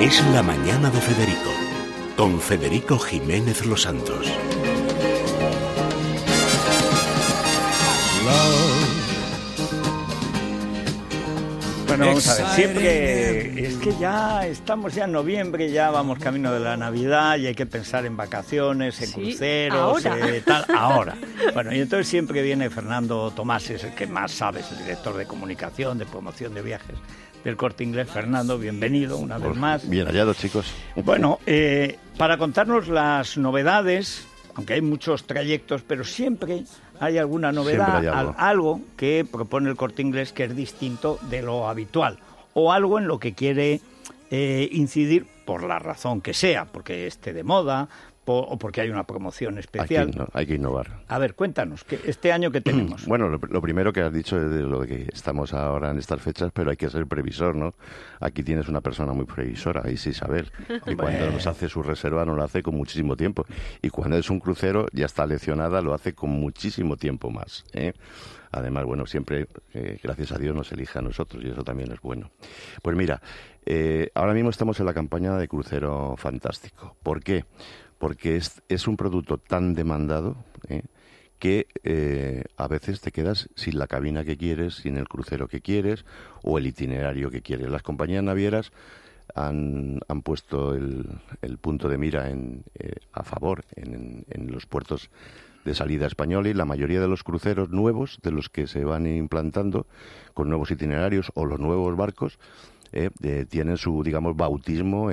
Es la mañana de Federico, con Federico Jiménez Los Santos. Bueno, vamos a ver, siempre es que ya estamos ya en noviembre, ya vamos camino de la Navidad y hay que pensar en vacaciones, en cruceros, ahora. Bueno, y entonces siempre viene Fernando Tomás, es el que más sabe, es el director de comunicación, de promoción de viajes del Corte Inglés. Fernando, bienvenido una vez más. Bien hallados, chicos. Bueno, para contarnos las novedades, aunque hay muchos trayectos, pero siempre hay alguna novedad, algo que propone el Corte Inglés que es distinto de lo habitual, o algo en lo que quiere incidir por la razón que sea, porque esté de moda o porque hay una promoción especial. Hay que innovar. A ver, cuéntanos, ¿este año qué tenemos? Bueno, lo primero que has dicho es de lo de que estamos ahora en estas fechas, pero hay que ser previsor, ¿no? Aquí tienes una persona muy previsora, ahí sí Isabel, y cuando nos hace su reserva no lo hace con muchísimo tiempo, y cuando es un crucero ya está leccionada, lo hace con muchísimo tiempo más, ¿eh? Además, bueno, siempre, gracias a Dios, nos elige a nosotros y eso también es bueno. Pues mira, ahora mismo estamos en la campaña de Crucero Fantástico. ¿Por qué? Porque es un producto tan demandado que a veces te quedas sin la cabina que quieres, sin el crucero que quieres o el itinerario que quieres. Las compañías navieras han puesto el punto de mira a favor en los puertos de salida española, y la mayoría de los cruceros nuevos, de los que se van implantando con nuevos itinerarios o los nuevos barcos, tienen su, digamos, bautismo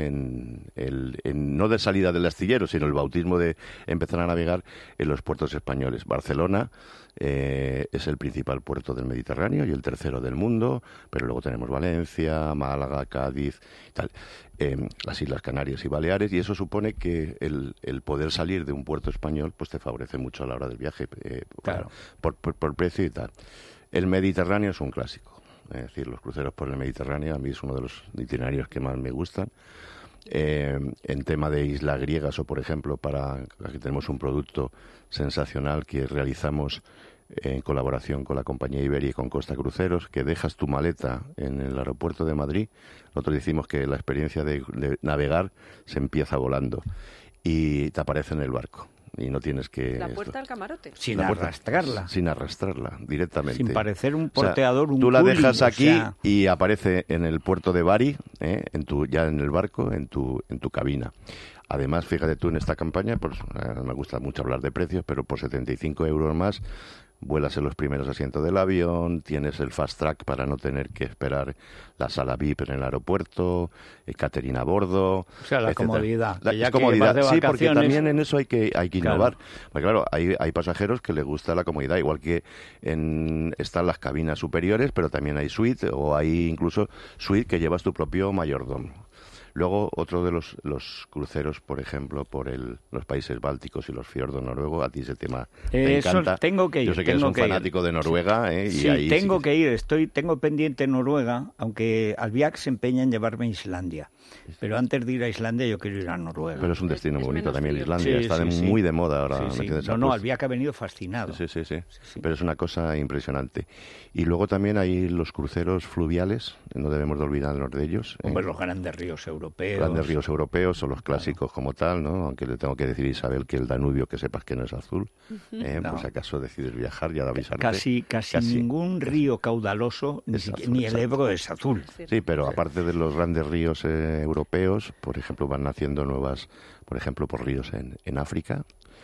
no de salida del astillero, sino el bautismo de empezar a navegar en los puertos españoles. Barcelona es el principal puerto del Mediterráneo y el tercero del mundo, pero luego tenemos Valencia, Málaga, Cádiz y tal, las Islas Canarias y Baleares, y eso supone que el poder salir de un puerto español pues te favorece mucho a la hora del viaje, claro, por precio y tal. El Mediterráneo es un clásico. Es decir, los cruceros por el Mediterráneo a mí es uno de los itinerarios que más me gustan. En tema de islas griegas o, por ejemplo, aquí tenemos un producto sensacional que realizamos en colaboración con la compañía Iberia y con Costa Cruceros, que dejas tu maleta en el aeropuerto de Madrid. Nosotros decimos que la experiencia de navegar se empieza volando y te aparece en el barco. Y no tienes que... La puerta al camarote. Sin arrastrarla, directamente. Sin parecer un porteador, un tú la cooling, dejas aquí y aparece en el puerto de Bari, ya en el barco, en tu cabina. Además, fíjate tú en esta campaña, pues me gusta mucho hablar de precios, pero por 75 euros más vuelas en los primeros asientos del avión, tienes el fast track para no tener que esperar la sala VIP en el aeropuerto, catering a bordo, o sea, la etcétera. comodidad. La comodidad, sí, porque también en eso hay que innovar. Claro. Porque claro, hay pasajeros que les gusta la comodidad, igual que están las cabinas superiores, pero también hay suite, o hay incluso suite que llevas tu propio mayordomo. Luego, otro de los cruceros, por ejemplo, por los países bálticos y los fiordos noruegos, a ti ese tema te encanta. Tengo que ir. Yo sé que eres un fanático de Noruega. Sí, y tengo que ir. Tengo pendiente Noruega, aunque Albiac se empeña en llevarme a Islandia. Pero antes de ir a Islandia yo quiero ir a Noruega. Pero es un destino muy bonito también, Islandia. Está muy de moda ahora. Sí. No, Albiac ha venido fascinado. Sí. Pero es una cosa impresionante. Y luego también hay los cruceros fluviales, no debemos de olvidarnos de ellos. Hombre, los grandes ríos europeos. Grandes ríos europeos son los clásicos como tal, ¿no? Aunque le tengo que decir a Isabel que el Danubio, que sepas que no es azul. Pues acaso decides viajar, ya de avisarte. Casi ningún río caudaloso, ni el Ebro es azul. Sí, pero aparte de los grandes ríos europeos, por ejemplo, van naciendo nuevas, por ejemplo, por ríos en África,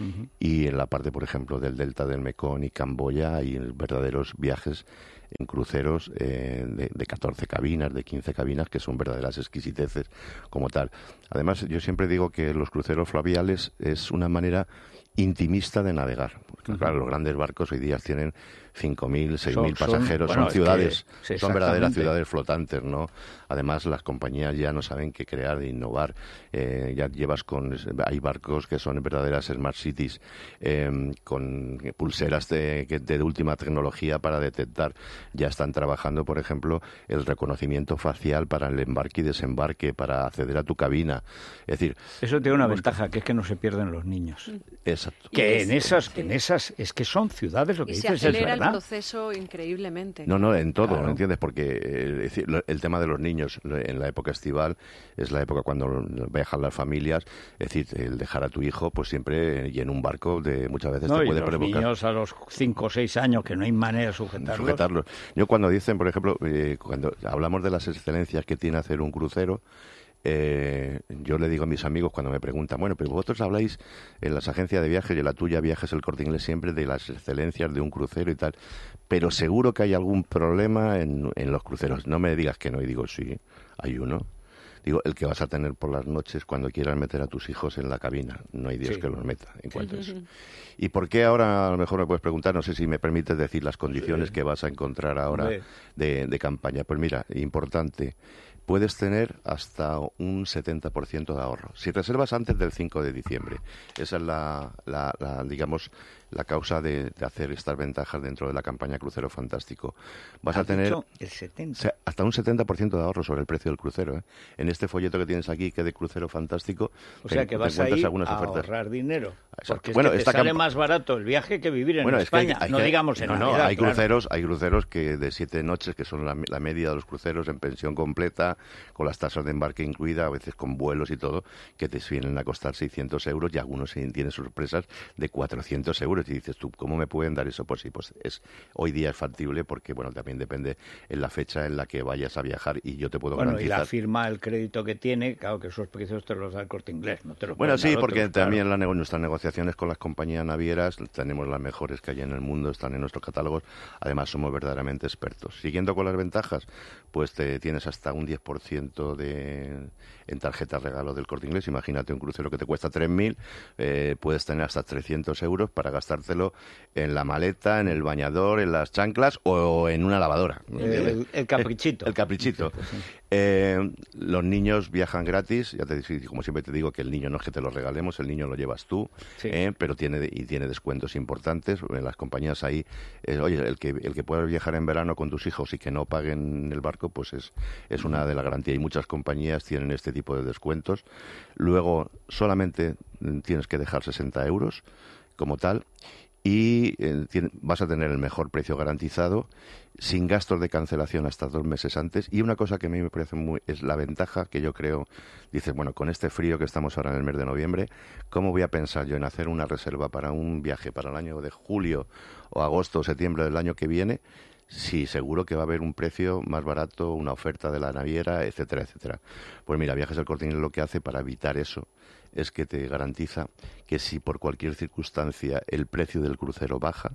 y en la parte, por ejemplo, del delta del Mekong y Camboya hay verdaderos viajes en cruceros de 14 cabinas, de 15 cabinas, que son verdaderas exquisiteces como tal. Además, yo siempre digo que los cruceros fluviales es una manera intimista de navegar. Porque, claro, los grandes barcos hoy día tienen 5.000, 6.000 pasajeros, son ciudades, son verdaderas ciudades flotantes, ¿no? Además, las compañías ya no saben qué crear, de innovar. Ya hay barcos que son verdaderas smart cities, con pulseras de última tecnología para detectar ya están trabajando, por ejemplo, el reconocimiento facial para el embarque y desembarque, para acceder a tu cabina. Es decir, eso tiene una ventaja, que es que no se pierden los niños. Exacto. Que en esas es que son ciudades, lo que dices es verdad. Y se acelera el proceso increíblemente. No, en todo, claro. ¿me entiendes? Porque el tema de los niños en la época estival es la época cuando viajan las familias. Es decir, el dejar a tu hijo, pues siempre, y en un barco, muchas veces te puede provocar. Los niños a los 5 o 6 años, que no hay manera de sujetarlos. Yo cuando dicen, por ejemplo, cuando hablamos de las excelencias que tiene hacer un crucero, yo le digo a mis amigos cuando me preguntan, bueno, pero vosotros habláis en las agencias de viajes y en la tuya Viajes El Corte Inglés siempre de las excelencias de un crucero y tal, pero seguro que hay algún problema en los cruceros. No me digas que no, y digo, sí, hay uno. Digo, el que vas a tener por las noches cuando quieras meter a tus hijos en la cabina. No hay Dios que los meta en cuanto a eso. ¿Y por qué ahora, a lo mejor me puedes preguntar, no sé si me permites decir las condiciones que vas a encontrar ahora de campaña? Pues mira, importante, puedes tener hasta un 70% de ahorro. Si reservas antes del 5 de diciembre, esa es digamos, la causa de hacer estas ventajas dentro de la campaña Crucero Fantástico. Vas a tener el 70. Hasta un 70% de ahorro sobre el precio del crucero. En este folleto que tienes aquí, que de Crucero Fantástico, o sea que vas a ir a ahorrar dinero. Porque te sale más barato el viaje que vivir en España. No digamos en Navidad, hay cruceros que de 7 noches, que son la media de los cruceros en pensión completa, con las tasas de embarque incluidas, a veces con vuelos y todo, que te vienen a costar 600 euros y algunos tienen sorpresas de 400 euros. Y dices tú, ¿cómo me pueden dar eso? Pues sí, pues hoy día es factible porque, bueno, también depende en la fecha en la que vayas a viajar y yo te puedo garantizar. Y la firma, el crédito que tiene, claro que esos precios te los da El Corte Inglés, no te los Bueno, sí, porque también nuestras negociaciones con las compañías navieras tenemos las mejores que hay en el mundo, están en nuestros catálogos, además somos verdaderamente expertos. Siguiendo con las ventajas, pues tienes hasta un 10% en tarjeta regalo del Corte Inglés. Imagínate un crucero que te cuesta 3.000, puedes tener hasta 300 euros para gastártelo en la maleta, en el bañador, en las chanclas o en una lavadora. El caprichito. El caprichito. Los niños viajan gratis, como siempre te digo que el niño no es que te lo regalemos, el niño lo llevas tú, pero tiene descuentos importantes. En las compañías ahí, oye, el que pueda viajar en verano con tus hijos y que no paguen el barco, pues es una de las garantías. Y muchas compañías tienen este tipo de descuentos. Luego, solamente tienes que dejar 60 euros como tal y vas a tener el mejor precio garantizado, sin gastos de cancelación hasta 2 meses antes. Y una cosa que a mí me parece es la ventaja que yo creo, dices, bueno, con este frío que estamos ahora en el mes de noviembre, ¿cómo voy a pensar yo en hacer una reserva para un viaje para el año de julio o agosto o septiembre del año que viene? Sí, seguro que va a haber un precio más barato, una oferta de la naviera, etcétera, etcétera. Pues mira, Viajes El Corte Inglés lo que hace para evitar eso es que te garantiza que si por cualquier circunstancia el precio del crucero baja,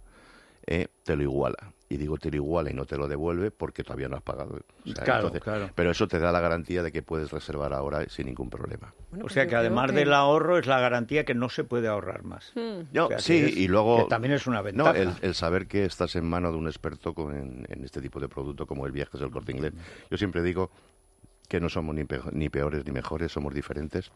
te lo iguala. Y digo te lo iguala y no te lo devuelve porque todavía no has pagado. O sea, claro. Pero eso te da la garantía de que puedes reservar ahora sin ningún problema. Bueno, o sea que además del ahorro es la garantía que no se puede ahorrar más. No, o sea, sí, y luego... Que también es una ventaja. No, el saber que estás en mano de un experto en este tipo de producto como el Viajes del Corte Inglés. Yo siempre digo que no somos ni peores ni mejores, somos diferentes.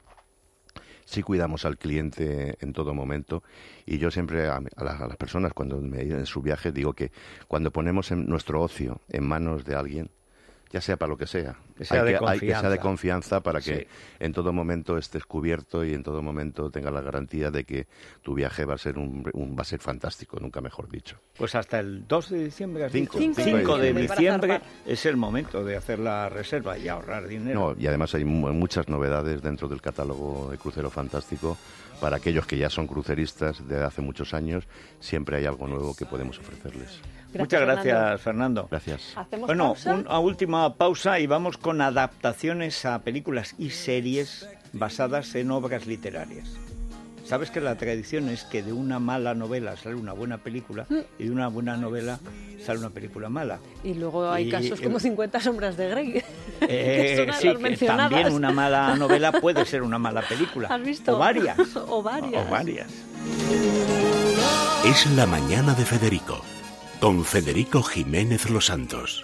Sí cuidamos al cliente en todo momento y yo siempre a las personas cuando me dicen en su viaje digo que cuando ponemos nuestro ocio en manos de alguien, ya sea para lo que sea, que sea de confianza para que en todo momento estés cubierto y en todo momento tengas la garantía de que tu viaje va a ser va a ser fantástico, nunca mejor dicho. Pues hasta el 2 de diciembre, 5 de diciembre es el momento de hacer la reserva y ahorrar dinero. No, y además hay muchas novedades dentro del catálogo de Crucero Fantástico. Para aquellos que ya son cruceristas de hace muchos años, siempre hay algo nuevo que podemos ofrecerles. Muchas gracias, Fernando. Gracias. Bueno, una última pausa y vamos con adaptaciones a películas y series basadas en obras literarias. Sabes que la tradición es que de una mala novela sale una buena película y de una buena novela sale una película mala. Y luego hay casos como 50 sombras de Grey. Sí, que también una mala novela puede ser una mala película. ¿Has visto? O varias. O varias. Es la mañana de Federico, con Federico Jiménez Los Santos.